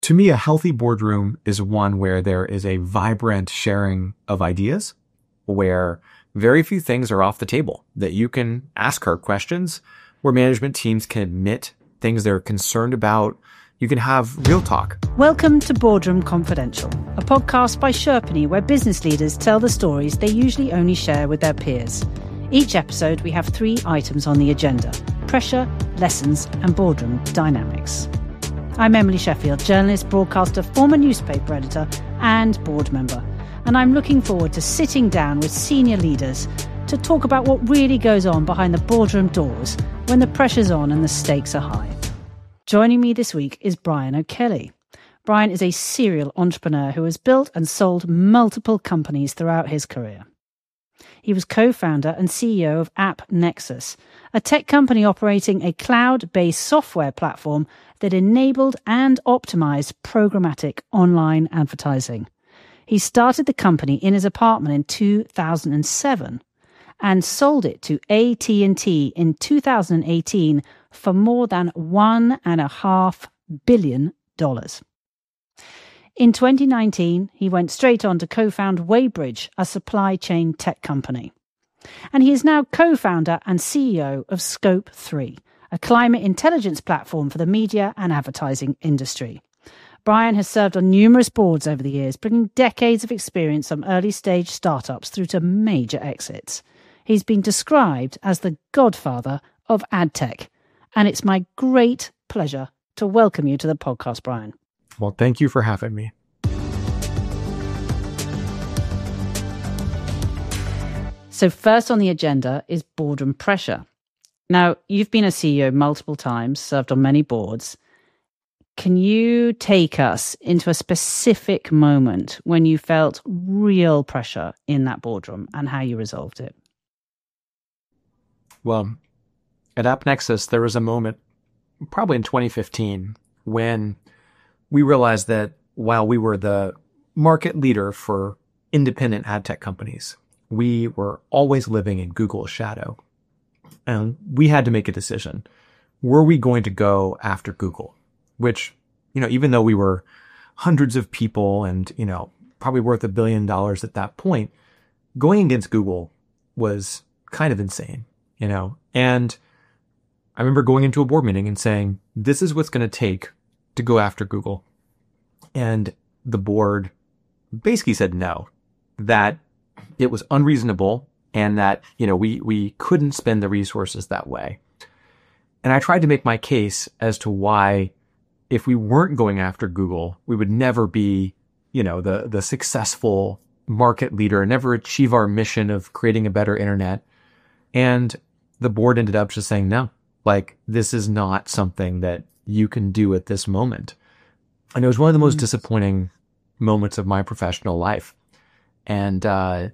To me, a healthy boardroom is one where there is a vibrant sharing of ideas, where very few things are off the table, that you can ask hard questions, where management teams can admit things they're concerned about. You can have real talk. Welcome to Boardroom Confidential, a podcast by Sherpany where business leaders tell the stories they usually only share with their peers. Each episode, we have 3 items on the agenda: pressure, lessons, and boardroom dynamics. I'm Emily Sheffield, journalist, broadcaster, former newspaper editor, and board member. And I'm looking forward to sitting down with senior leaders to talk about what really goes on behind the boardroom doors when the pressure's on and the stakes are high. Joining me this week is Brian O'Kelly. Brian is a serial entrepreneur who has built and sold multiple companies throughout his career. He was co-founder and CEO of AppNexus, a tech company operating a cloud-based software platform that enabled and optimized programmatic online advertising. He started the company in his apartment in 2007 and sold it to AT&T in 2018 for more than $1.5 billion. In 2019, he went straight on to co-found Waybridge, a supply chain tech company. And he is now co-founder and CEO of Scope 3, a climate intelligence platform for the media and advertising industry. Brian has served on numerous boards over the years, bringing decades of experience from early-stage startups through to major exits. He's been described as the godfather of ad tech, and it's my great pleasure to welcome you to the podcast, Brian. Well, thank you for having me. So first on the agenda is boardroom pressure. Now, you've been a CEO multiple times, served on many boards. Can you take us into a specific moment when you felt real pressure in that boardroom and how you resolved it? Well, at AppNexus, there was a moment, probably in 2015, when we realized that while we were the market leader for independent ad tech companies, we were always living in Google's shadow. And we had to make a decision. Were we going to go after Google? Which, even though we were hundreds of people and, probably worth $1 billion at that point, going against Google was kind of insane, And I remember going into a board meeting and saying, this is what's going to take to go after Google. And the board basically said no, that it was unreasonable and that, we couldn't spend the resources that way. And I tried to make my case as to why, if we weren't going after Google, we would never be, the successful market leader, never achieve our mission of creating a better internet. And the board ended up just saying, no, this is not something that you can do at this moment. And it was one of the most disappointing moments of my professional life. And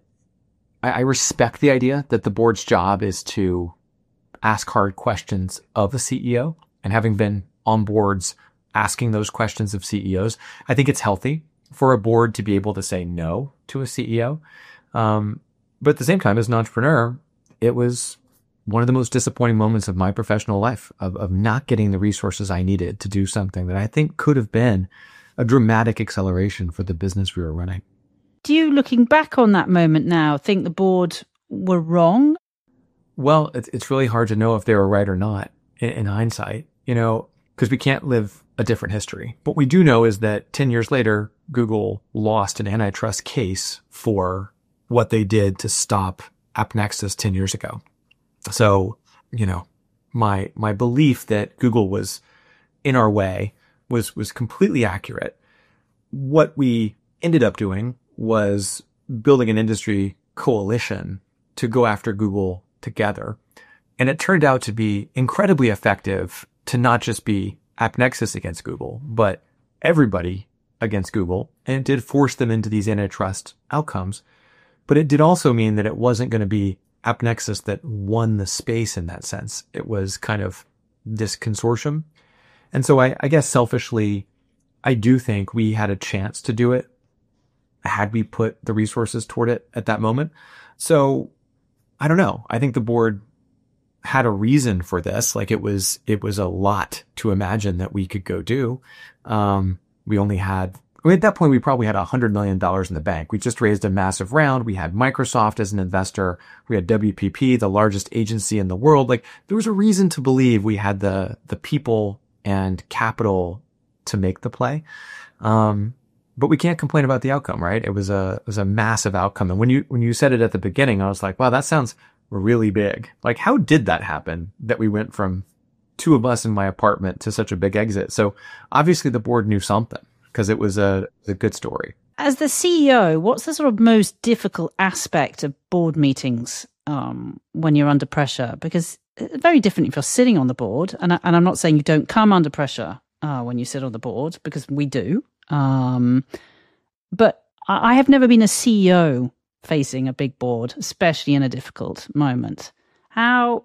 I respect the idea that the board's job is to ask hard questions of a CEO. And having been on boards asking those questions of CEOs, I think it's healthy for a board to be able to say no to a CEO. But at the same time, as an entrepreneur, it was one of the most disappointing moments of my professional life of not getting the resources I needed to do something that I think could have been a dramatic acceleration for the business we were running. Do you, looking back on that moment now, think the board were wrong? Well, it's really hard to know if they were right or not in hindsight, because we can't live a different history. What we do know is that 10 years later, Google lost an antitrust case for what they did to stop AppNexus 10 years ago. So, my belief that Google was in our way was completely accurate. What we ended up doing was building an industry coalition to go after Google together. And it turned out to be incredibly effective to not just be AppNexus against Google, but everybody against Google. And it did force them into these antitrust outcomes. But it did also mean that it wasn't going to be AppNexus that won the space in that sense. It was kind of this consortium. And so I guess selfishly, I do think we had a chance to do it had we put the resources toward it at that moment. So I don't know. I think the board had a reason for this. It was a lot to imagine that we could go do. We only had, at that point, we probably had $100 million in the bank. We just raised a massive round. We had Microsoft as an investor. We had WPP, the largest agency in the world. Like, there was a reason to believe we had the people and capital to make the play. But we can't complain about the outcome, right? It was a massive outcome. And when you said it at the beginning, I was like, wow, that sounds really big. Like, how did that happen that we went from two of us in my apartment to such a big exit? So obviously the board knew something, because it was a good story. As the CEO, what's the sort of most difficult aspect of board meetings when you're under pressure? Because it's very different if you're sitting on the board. And I'm not saying you don't come under pressure when you sit on the board, because we do. But I have never been a CEO facing a big board, especially in a difficult moment. How,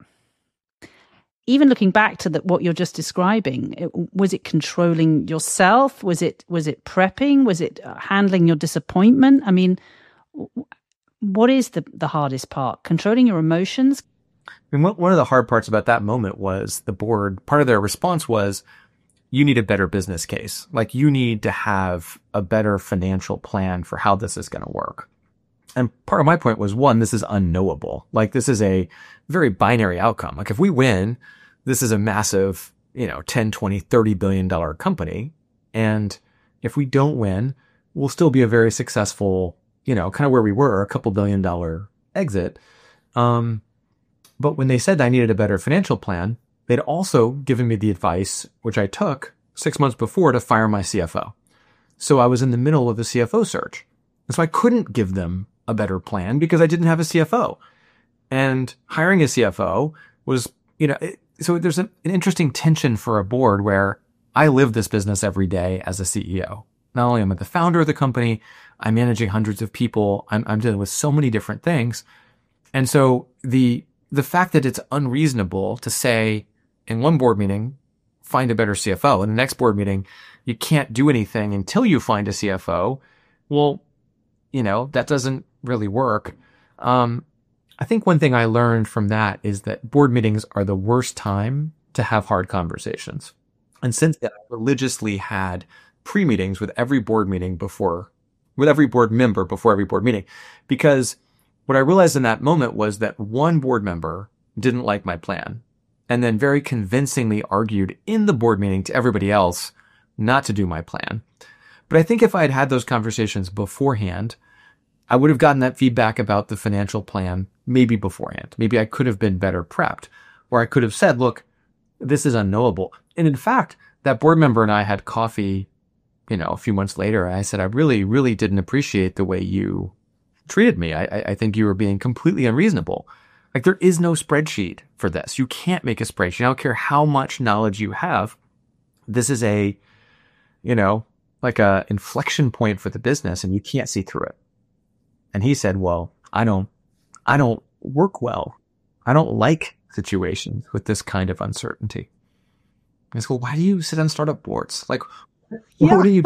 even looking back to what you're just describing, was it controlling yourself? Was it prepping? Was it handling your disappointment? I mean, what is the hardest part? Controlling your emotions? I mean, one of the hard parts about that moment was the board, part of their response was, you need a better business case. Like, you need to have a better financial plan for how this is going to work. And part of my point was, one, this is unknowable. Like, this is a very binary outcome. Like, if we win, this is a massive, 10, 20, $30 billion company. And if we don't win, we'll still be a very successful, kind of where we were, a couple $1 billion exit. But when they said I needed a better financial plan, they'd also given me the advice, which I took 6 months before, to fire my CFO. So I was in the middle of a CFO search. And so I couldn't give them a better plan because I didn't have a CFO. And hiring a CFO was, so there's an interesting tension for a board where I live this business every day as a CEO. Not only am I the founder of the company, I'm managing hundreds of people. I'm dealing with so many different things. And so the fact that it's unreasonable to say in one board meeting, find a better CFO, in the next board meeting, you can't do anything until you find a CFO. Well, that doesn't really work. I think one thing I learned from that is that board meetings are the worst time to have hard conversations. And since then, I religiously had pre-meetings with every board member before every board meeting, because what I realized in that moment was that one board member didn't like my plan and then very convincingly argued in the board meeting to everybody else not to do my plan. But I think if I had had those conversations beforehand, I would have gotten that feedback about the financial plan maybe beforehand. Maybe I could have been better prepped, or I could have said, look, this is unknowable. And in fact, that board member and I had coffee, a few months later. I said, I really, really didn't appreciate the way you treated me. I think you were being completely unreasonable. Like, there is no spreadsheet for this. You can't make a spreadsheet. I don't care how much knowledge you have. This is a, like a inflection point for the business, and you can't see through it. And he said, well, I don't work well. I don't like situations with this kind of uncertainty. I said, well, why do you sit on startup boards? Like, what do you?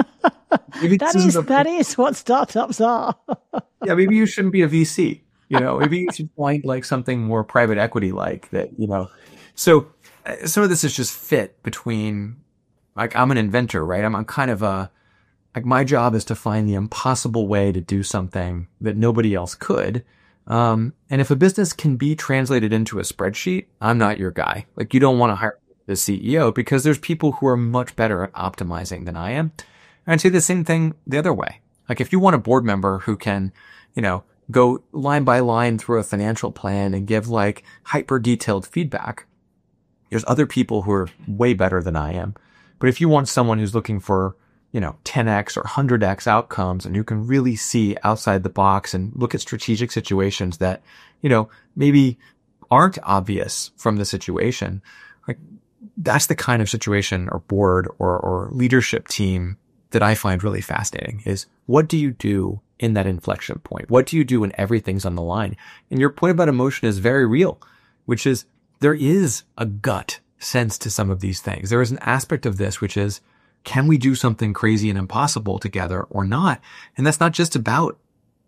That is what startups are. Yeah, maybe you shouldn't be a VC. Maybe you should find like something more private equity like that. So some of this is just fit between, like, I'm an inventor, right? I'm kind of like, my job is to find the impossible way to do something that nobody else could. And if a business can be translated into a spreadsheet, I'm not your guy. Like, you don't want to hire the CEO because there's people who are much better at optimizing than I am. And I'd say the same thing the other way. Like, if you want a board member who can, go line by line through a financial plan and give like hyper detailed feedback, there's other people who are way better than I am. But if you want someone who's looking for, 10x or 100x outcomes and who can really see outside the box and look at strategic situations that, maybe aren't obvious from the situation, like, that's the kind of situation or board or leadership team that I find really fascinating. Is what do you do in that inflection point? What do you do when everything's on the line? And your point about emotion is very real, which is there is a gut sense to some of these things. There is an aspect of this, which is, can we do something crazy and impossible together or not? And that's not just about,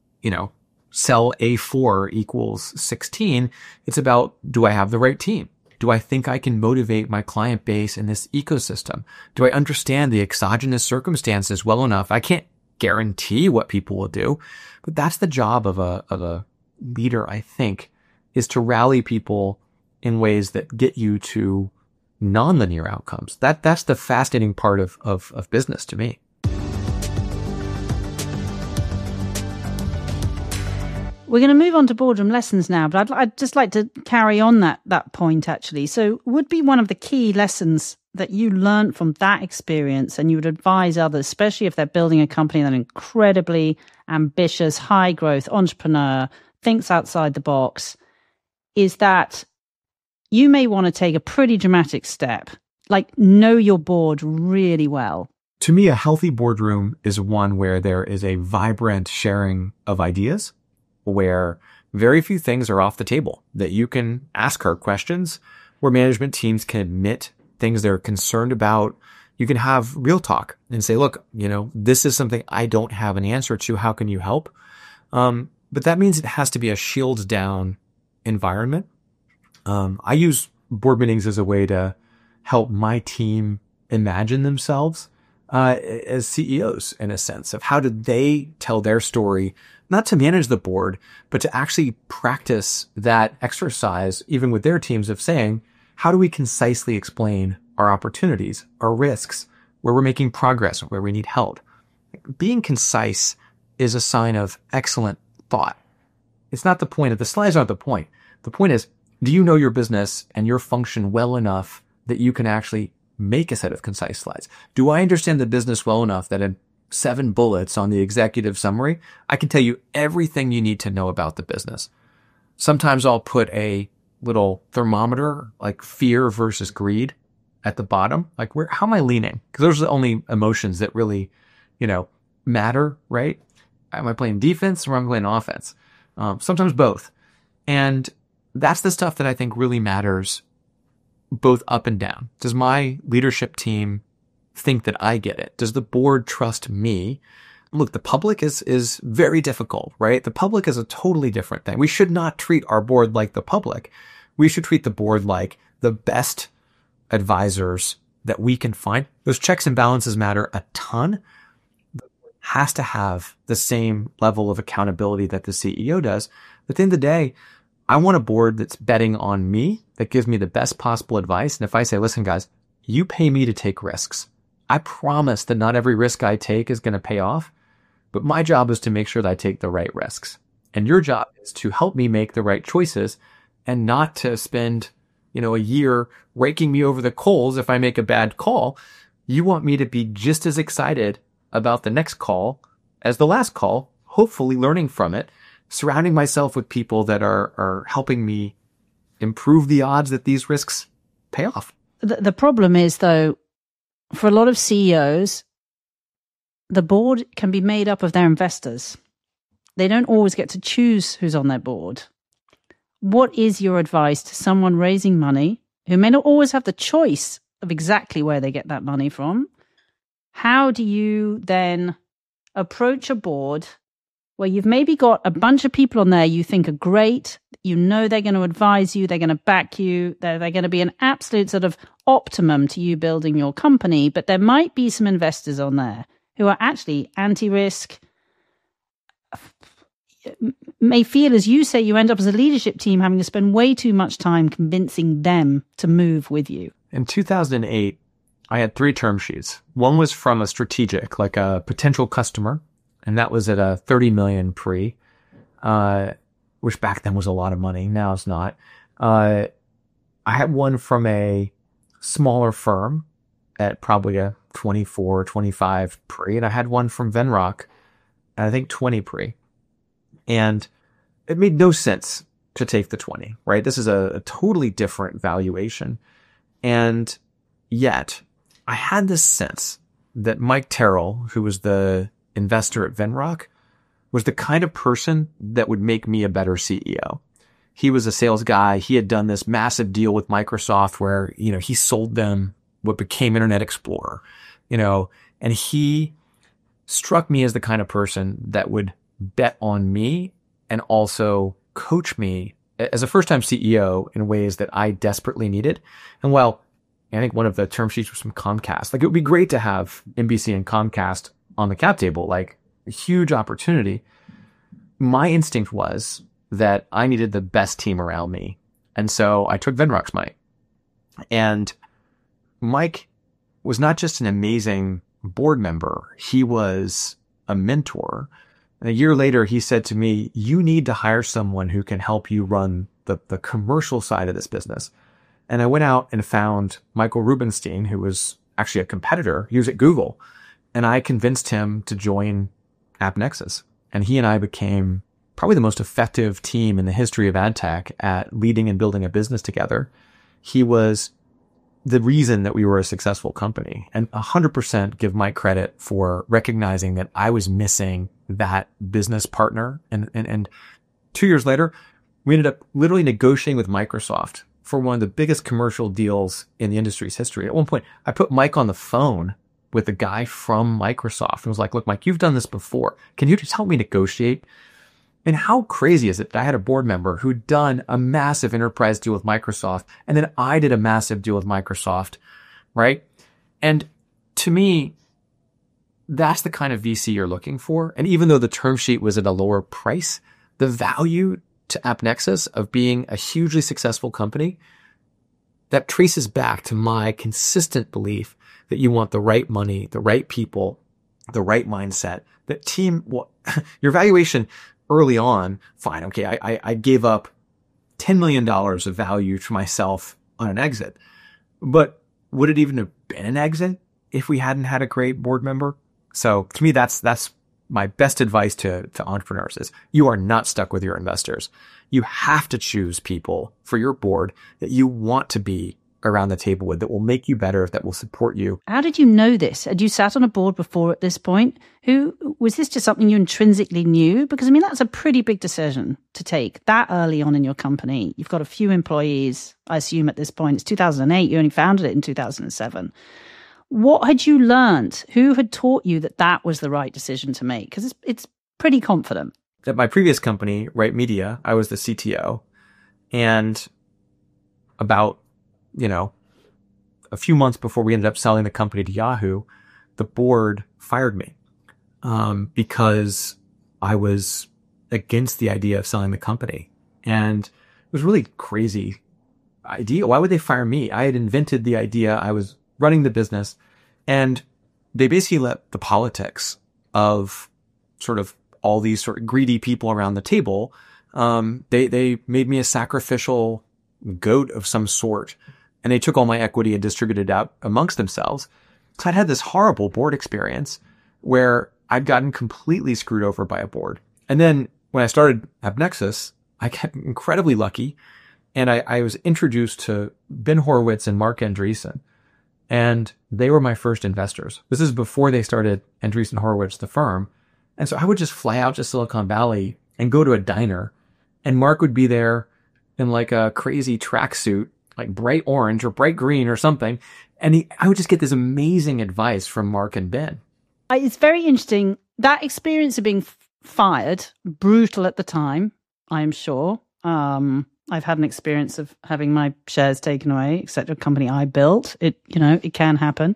cell A4 equals 16. It's about, do I have the right team? Do I think I can motivate my client base in this ecosystem? Do I understand the exogenous circumstances well enough? I can't guarantee what people will do, but that's the job of a leader, I think, is to rally people in ways that get you to nonlinear outcomes. That's the fascinating part of business to me. We're going to move on to boardroom lessons now, but I'd just like to carry on that point, actually. So would be one of the key lessons that you learned from that experience and you would advise others, especially if they're building a company that incredibly ambitious, high growth entrepreneur, thinks outside the box, is that you may want to take a pretty dramatic step, like know your board really well. To me, a healthy boardroom is one where there is a vibrant sharing of ideas, where very few things are off the table, that you can ask hard questions, where management teams can admit things they're concerned about. You can have real talk and say, look, this is something I don't have an answer to. How can you help? But that means it has to be a shields down environment. I use board meetings as a way to help my team imagine themselves as CEOs, in a sense of how did they tell their story, not to manage the board, but to actually practice that exercise, even with their teams, of saying, how do we concisely explain our opportunities, our risks, where we're making progress, where we need help? Being concise is a sign of excellent thought. It's not the point. The slides aren't the point. The point is, do you know your business and your function well enough that you can actually make a set of concise slides? Do I understand the business well enough that in 7 bullets on the executive summary, I can tell you everything you need to know about the business? Sometimes I'll put a little thermometer, like fear versus greed, at the bottom. Like, how am I leaning? Because those are the only emotions that really, matter, right? Am I playing defense or am I playing offense? Sometimes both. And that's the stuff that I think really matters both up and down. Does my leadership team think that I get it? Does the board trust me? Look, the public is very difficult, right? The public is a totally different thing. We should not treat our board like the public. We should treat the board like the best advisors that we can find. Those checks and balances matter a ton. The board has to have the same level of accountability that the CEO does. But at the end of the day, I want a board that's betting on me, that gives me the best possible advice. And if I say, listen, guys, you pay me to take risks. I promise that not every risk I take is going to pay off, but my job is to make sure that I take the right risks. And your job is to help me make the right choices and not to spend, a year raking me over the coals if I make a bad call. You want me to be just as excited about the next call as the last call, hopefully learning from it, surrounding myself with people that are helping me improve the odds that these risks pay off. The problem is, though, for a lot of CEOs, the board can be made up of their investors. They don't always get to choose who's on their board. What is your advice to someone raising money who may not always have the choice of exactly where they get that money from? How do you then approach a board where you've maybe got a bunch of people on there you think are great, they're going to advise you, they're going to back you, they're going to be an absolute sort of optimum to you building your company, but there might be some investors on there who are actually anti-risk, may feel, as you say, you end up as a leadership team having to spend way too much time convincing them to move with you. In 2008, I had 3 term sheets. One was from a strategic, like a potential customer, and that was at a 30 million pre, which back then was a lot of money. Now it's not. I had one from a smaller firm at probably a 24, 25 pre, and I had one from Venrock at I think 20 pre. And it made no sense to take the 20, right? This is a totally different valuation. And yet I had this sense that Mike Terrell, who was the investor at Venrock, was the kind of person that would make me a better CEO. He was a sales guy. He had done this massive deal with Microsoft where, he sold them what became Internet Explorer, and he struck me as the kind of person that would bet on me and also coach me as a first-time CEO in ways that I desperately needed. And while I think one of the term sheets was from Comcast, like it would be great to have NBC and Comcast on the cap table, like a huge opportunity. My instinct was that I needed the best team around me. And so I took Venrock's Mike. And Mike was not just an amazing board member, he was a mentor. And a year later, he said to me, you need to hire someone who can help you run the commercial side of this business. And I went out and found Michael Rubenstein, who was actually a competitor. He was at Google. And I convinced him to join AppNexus. And he and I became probably the most effective team in the history of ad tech at leading and building a business together. He was the reason that we were a successful company, and 100% give Mike credit for recognizing that I was missing that business partner. And 2 years later, we ended up literally negotiating with Microsoft for one of the biggest commercial deals in the industry's history. At one point, I put Mike on the phone with a guy from Microsoft and was like, look, Mike, you've done this before. Can you just help me negotiate? And how crazy is it that I had a board member who'd done a massive enterprise deal with Microsoft, and then I did a massive deal with Microsoft, right? And to me, that's the kind of VC you're looking for. And even though the term sheet was at a lower price, the value to AppNexus of being a hugely successful company, that traces back to my consistent belief that you want the right money, the right people, the right mindset. That team, well, your valuation early on, fine, okay, I gave up $10 million of value to myself on an exit. But would it even have been an exit if we hadn't had a great board member? So to me, that's my best advice to entrepreneurs is you are not stuck with your investors. You have to choose people for your board that you want to be around the table with, that will make you better, that will support you. How did you know this? Had you sat on a board before at this point? Was this just something you intrinsically knew? Because I mean, that's a pretty big decision to take that early on in your company. You've got a few employees, I assume at this point. It's 2008. You only founded it in 2007. What had you learned? Who had taught you that that was the right decision to make? Because it's pretty confident. At my previous company, Right Media, I was the CTO. And about, a few months before we ended up selling the company to Yahoo, the board fired me because I was against the idea of selling the company. And it was a really crazy idea. Why would they fire me? I had invented the idea. I was running the business, and they basically let the politics of sort of all these sort of greedy people around the table. They made me a sacrificial goat of some sort, and they took all my equity and distributed it out amongst themselves. So I'd had this horrible board experience where I'd gotten completely screwed over by a board. And then when I started AppNexus, I got incredibly lucky, and I was introduced to Ben Horowitz and Marc Andreessen. And they were my first investors. This is before they started Andreessen Horowitz, the firm. And so I would just fly out to Silicon Valley and go to a diner, and Marc would be there in like a crazy tracksuit, like bright orange or bright green or something. And I would just get this amazing advice from Marc and Ben. It's very interesting. That experience of being fired, brutal at the time, I am sure. I've had an experience of having my shares taken away, except a company I built. It can happen.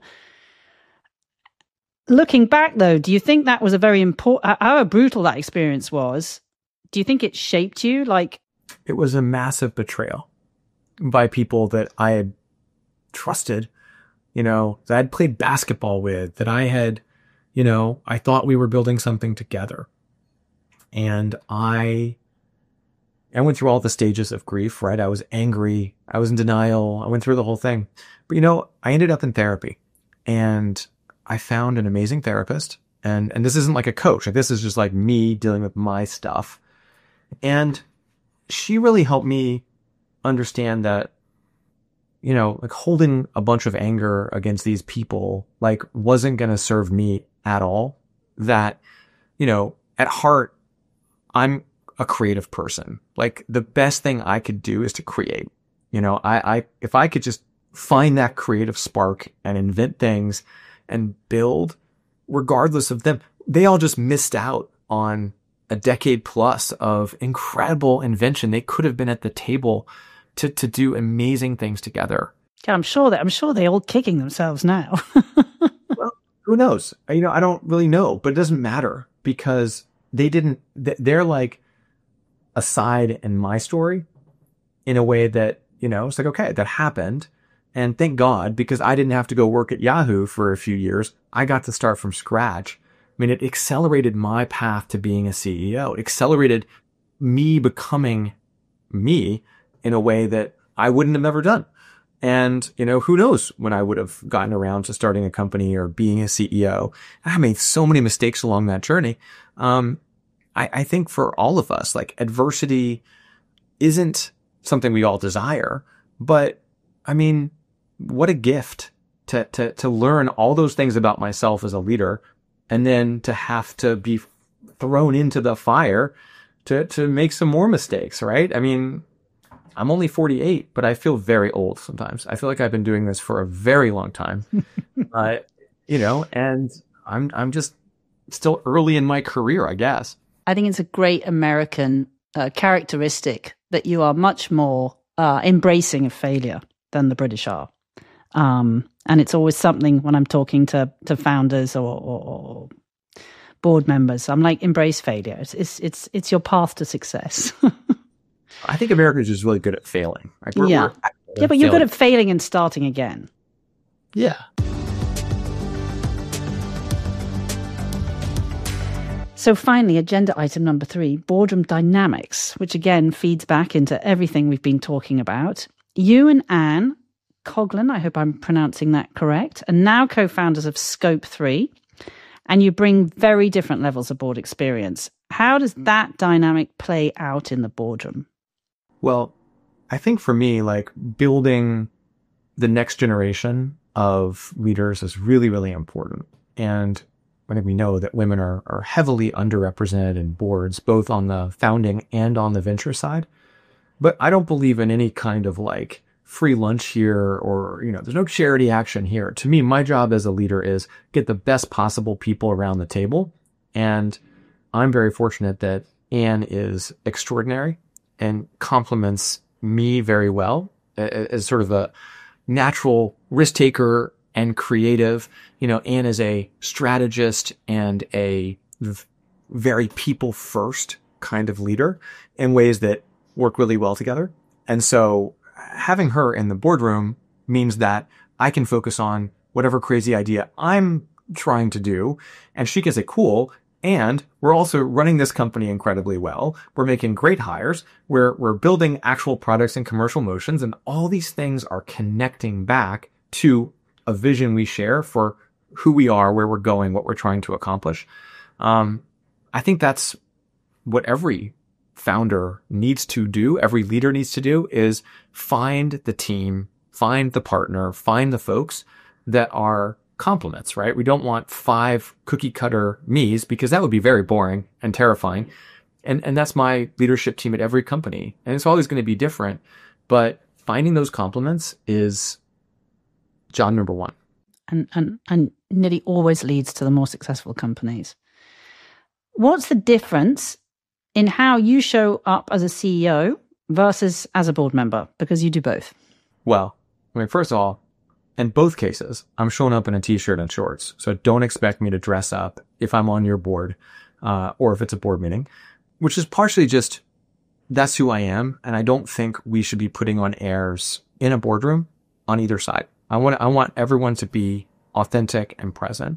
Looking back, though, do you think that was a very important, however brutal that experience was, do you think it shaped you? It was a massive betrayal by people that I had trusted, that I'd played basketball with, that I had, I thought we were building something together. And I went through all the stages of grief, right? I was angry. I was in denial. I went through the whole thing. But, I ended up in therapy, and I found an amazing therapist. And this isn't like a coach. Like, this is just like me dealing with my stuff. And she really helped me understand that, like holding a bunch of anger against these people, like wasn't going to serve me at all. That, at heart, I'm a creative person. Like the best thing I could do is to create. If I could just find that creative spark and invent things and build, regardless of them, they all just missed out on a decade plus of incredible invention. They could have been at the table to do amazing things together. Yeah, I'm sure they're all kicking themselves now. Well, who knows? I don't really know, but it doesn't matter because they're like a side in my story in a way that, it's like, okay, that happened. And thank God, because I didn't have to go work at Yahoo for a few years. I got to start from scratch. I mean, it accelerated my path to being a CEO. It accelerated me becoming me in a way that I wouldn't have ever done. And, who knows when I would have gotten around to starting a company or being a CEO. I made so many mistakes along that journey. I think for all of us, like, adversity isn't something we all desire, but I mean, what a gift to learn all those things about myself as a leader, and then to have to be thrown into the fire to make some more mistakes, right? I mean, I'm only 48, but I feel very old sometimes. I feel like I've been doing this for a very long time, and I'm just still early in my career, I guess. I think it's a great American characteristic that you are much more embracing of failure than the British are. And it's always something when I'm talking to founders or board members, I'm like, embrace failure. It's your path to success. I think America is just really good at failing. Right? We're but you're good at failing and starting again. Yeah. So finally, agenda item number 3, boardroom dynamics, which again feeds back into everything we've been talking about. You and Anne Coughlin, I hope I'm pronouncing that correct, are now co-founders of Scope 3, and you bring very different levels of board experience. How does that dynamic play out in the boardroom? Well, I think for me, like, building the next generation of leaders is really, really important. And I think we know that women are heavily underrepresented in boards, both on the founding and on the venture side. But I don't believe in any kind of like free lunch here or, there's no charity action here. To me, my job as a leader is get the best possible people around the table. And I'm very fortunate that Anne is extraordinary and complements me very well as sort of a natural risk taker and creative. Anne is a strategist and a very people first kind of leader in ways that work really well together. And so having her in the boardroom means that I can focus on whatever crazy idea I'm trying to do, and she gets it cool. And we're also running this company incredibly well. We're making great hires. We're building actual products and commercial motions, and all these things are connecting back to a vision we share for who we are, where we're going, what we're trying to accomplish. I think that's what every founder needs to do, every leader needs to do, is find the team, find the partner, find the folks that are complements, right? We don't want 5 cookie cutter me's, because that would be very boring and terrifying. And that's my leadership team at every company. And it's always going to be different, but finding those complements is job number 1. And nearly always leads to the more successful companies. What's the difference in how you show up as a CEO versus as a board member? Because you do both. Well, first of all, in both cases, I'm showing up in a t-shirt and shorts. So don't expect me to dress up if I'm on your board, or if it's a board meeting, which is partially just, that's who I am. And I don't think we should be putting on airs in a boardroom on either side. I want everyone to be authentic and present.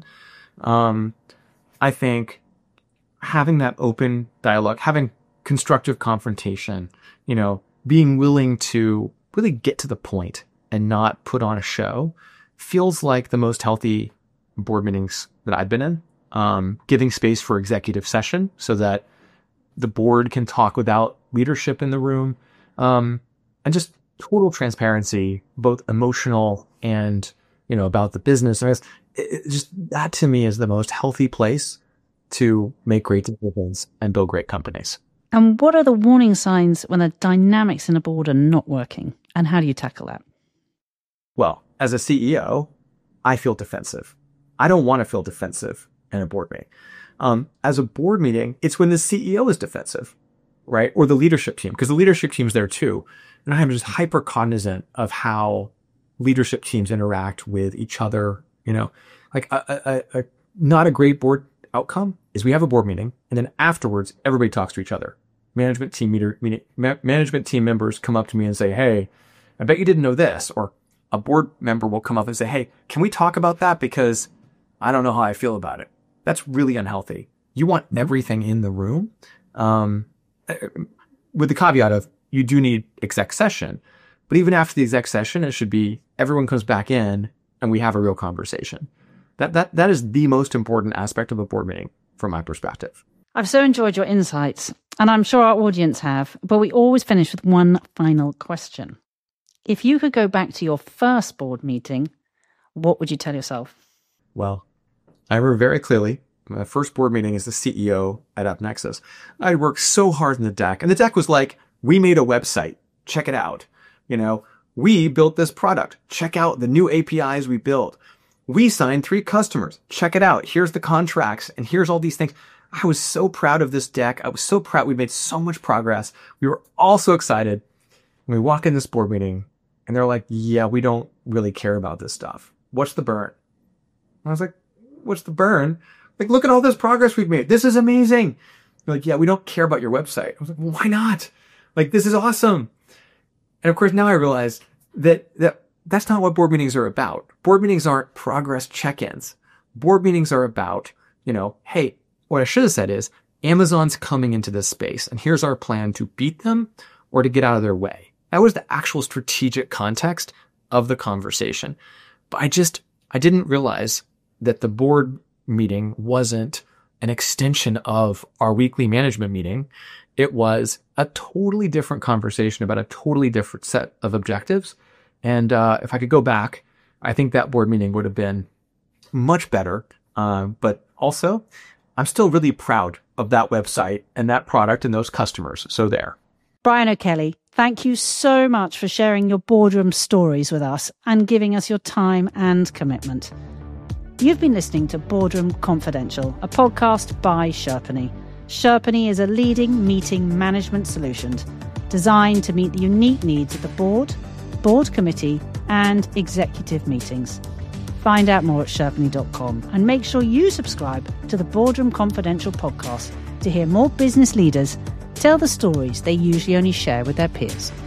I think having that open dialogue, having constructive confrontation, being willing to really get to the point and not put on a show, feels like the most healthy board meetings that I've been in. Giving space for executive session so that the board can talk without leadership in the room, and just total transparency, both emotional and, about the business. Just that to me is the most healthy place to make great decisions and build great companies. And what are the warning signs when the dynamics in a board are not working? And how do you tackle that? Well, as a CEO, I feel defensive. I don't want to feel defensive in a board meeting. As a board meeting, it's when the CEO is defensive, right? Or the leadership team, because the leadership team's there too. And I'm just hyper cognizant of how leadership teams interact with each other. You know, like a not a great board outcome is we have a board meeting, and then afterwards everybody talks to each other. Management team members come up to me and say, "Hey, I bet you didn't know this," or a board member will come up and say, "Hey, can we talk about that? Because I don't know how I feel about it." That's really unhealthy. You want everything in the room, with the caveat of you do need exec session. But even after the exec session, it should be everyone comes back in and we have a real conversation. That is the most important aspect of a board meeting from my perspective. I've so enjoyed your insights, and I'm sure our audience have, but we always finish with one final question. If you could go back to your first board meeting, what would you tell yourself? Well, I remember very clearly my first board meeting as the CEO at AppNexus. I worked so hard in the deck, and the deck was like, we made a website. Check it out. You know, we built this product. Check out the new APIs we built. We signed 3 customers. Check it out. Here's the contracts, and here's all these things. I was so proud of this deck. I was so proud. We made so much progress. We were all so excited. When we walk in this board meeting, and they're like, yeah, we don't really care about this stuff. What's the burn? And I was like, what's the burn? Like, look at all this progress we've made. This is amazing. They're like, yeah, we don't care about your website. I was like, well, why not? Like, this is awesome. And of course, now I realize that that's not what board meetings are about. Board meetings aren't progress check-ins. Board meetings are about, you know, hey, what I should have said is Amazon's coming into this space, and here's our plan to beat them or to get out of their way. That was the actual strategic context of the conversation. But I didn't realize that the board meeting wasn't an extension of our weekly management meeting. It was a totally different conversation about a totally different set of objectives. And if I could go back, I think that board meeting would have been much better. But also, I'm still really proud of that website and that product and those customers. So there. Brian O'Kelly, thank you so much for sharing your boardroom stories with us and giving us your time and commitment. You've been listening to Boardroom Confidential, a podcast by Sherpany. Sherpany is a leading meeting management solution designed to meet the unique needs of the board committee, and executive meetings. Find out more at Sherpany.com and make sure you subscribe to the Boardroom Confidential podcast to hear more business leaders tell the stories they usually only share with their peers.